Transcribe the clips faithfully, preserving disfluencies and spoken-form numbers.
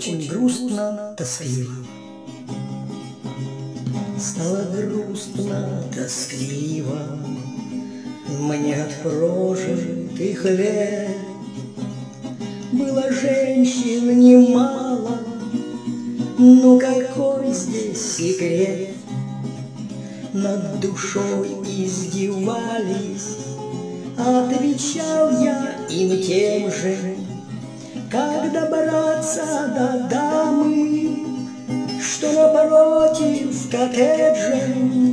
очень грустно, тоскливо. Стало грустно, тоскливо мне от прожитых лет. Было женщин немало, ну какой здесь секрет? Над душой издевались, отвечал я им тем же. Как добраться до дамы, что напротив коттеджа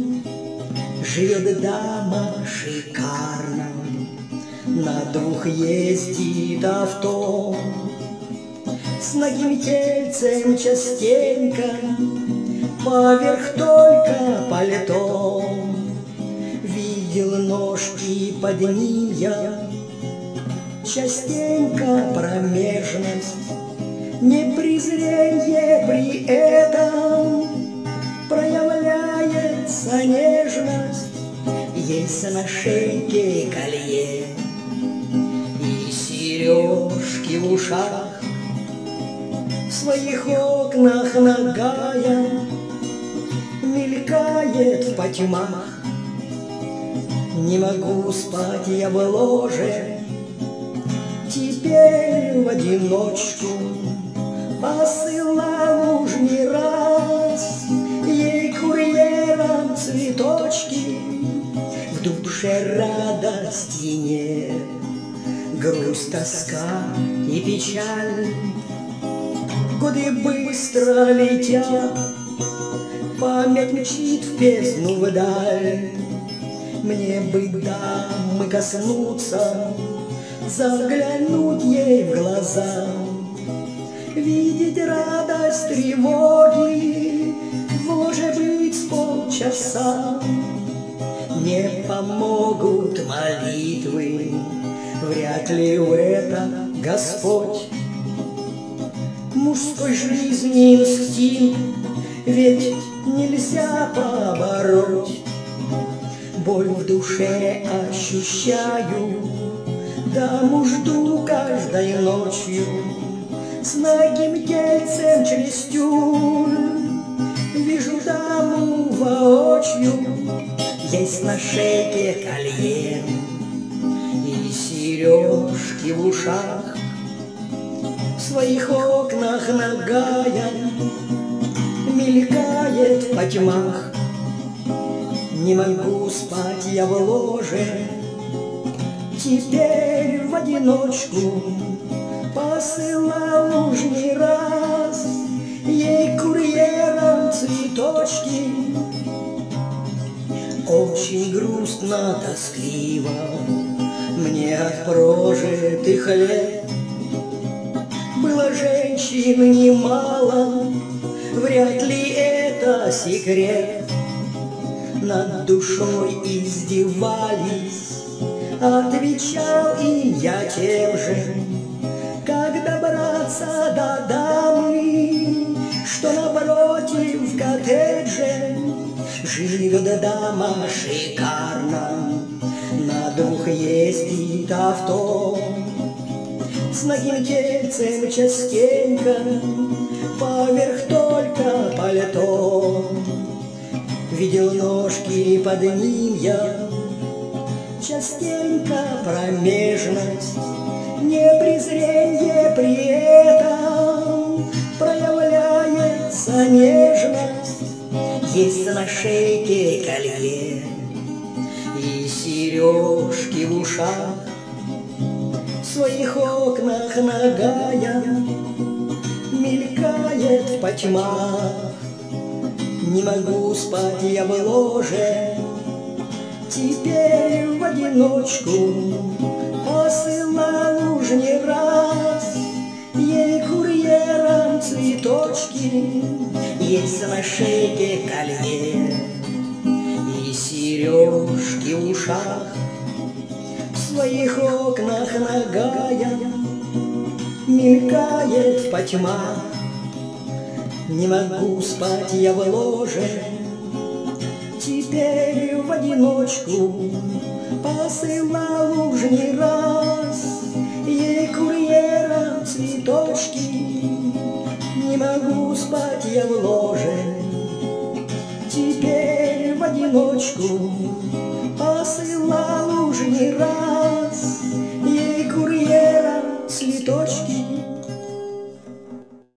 живет дама шикарно, на двух ездит авто, с ногим тельцем частенько, поверх только пальто. Видел ножки под ним я, частенько промежность, не презренье при этом, проявляется нежность. Есть на шейке колье и сережки в ушах, в своих окнах нагая мелькает в потьмах. Не могу спать я в ложе теперь в одиночку, посылал уж не раз ей курьером цветочки. В душе радости нет, грусть, тоска и печаль. Годы быстро летят, память мчит в бездну вдаль. Мне бы дамы коснуться, заглянуть ей в глаза, видеть радость тревоги, в ложе быть с полчаса. Не помогут молитвы, вряд ли в это Господь. Мужской жизни инстинкт ведь нельзя побороть. Боль в душе ощущаю, даму жду каждой ночью, с ногим тельцем через тюль. Вижу даму воочию, есть на шейке колье и сережки в ушах, в своих окнах нагая мелькает в потьмах. Не могу спать я в ложе теперь в одиночку, посылал уж не раз ей курьером цветочки. Очень грустно, тоскливо мне от прожитых лет. Было женщин немало, вряд ли это секрет. Над душой издевались, отвечал им я тем же. Как добраться до дамы, что напротив коттеджа живет дама шикарно, на двух ездит авто, с ногим тельцем частенько, поверх только пальто. Видел ножки под ним я, частенько промежность, не презренье при этом, проявляется нежность. Есть на шейке колье и сережки в ушах, в своих окнах нагая мелькает в потьмах. Не могу спать я в ложе теперь в одиночку, посылал уж не раз ей курьером цветочки. Есть на шейке колье и сережки в ушах, в своих окнах нагая мелькает в потьмах. Не могу спать я в ложе теперь в одиночку, посылал уж не раз ей курьером цветочки. могу спать я в ложе, теперь в одиночку. Посылал уже не раз